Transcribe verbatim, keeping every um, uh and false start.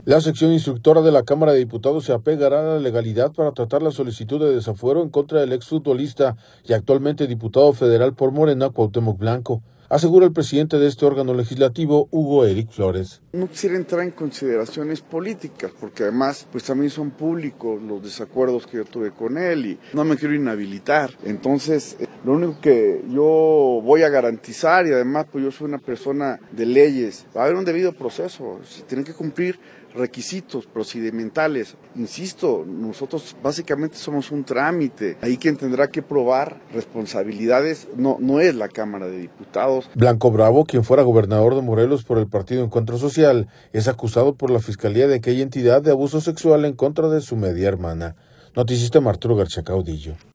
La sección instructora de la Cámara de Diputados se apegará a la legalidad para tratar la solicitud de desafuero en contra del exfutbolista y actualmente diputado federal por Morena, Cuauhtémoc Blanco, asegura el presidente de este órgano legislativo, Hugo Eric Flores. No quisiera entrar en consideraciones políticas, porque además pues también son públicos los desacuerdos que yo tuve con él y no me quiero inhabilitar. Entonces, lo único que yo voy a garantizar, y además pues yo soy una persona de leyes, va a haber un debido proceso, se tienen que cumplir requisitos procedimentales. Insisto, nosotros básicamente somos un trámite. Ahí quien tendrá que probar responsabilidades no, no es la Cámara de Diputados. Blanco Bravo, quien fuera gobernador de Morelos por el partido Encuentro Social, es acusado por la Fiscalía de aquella entidad de abuso sexual en contra de su media hermana. Noticista Arturo García Caudillo.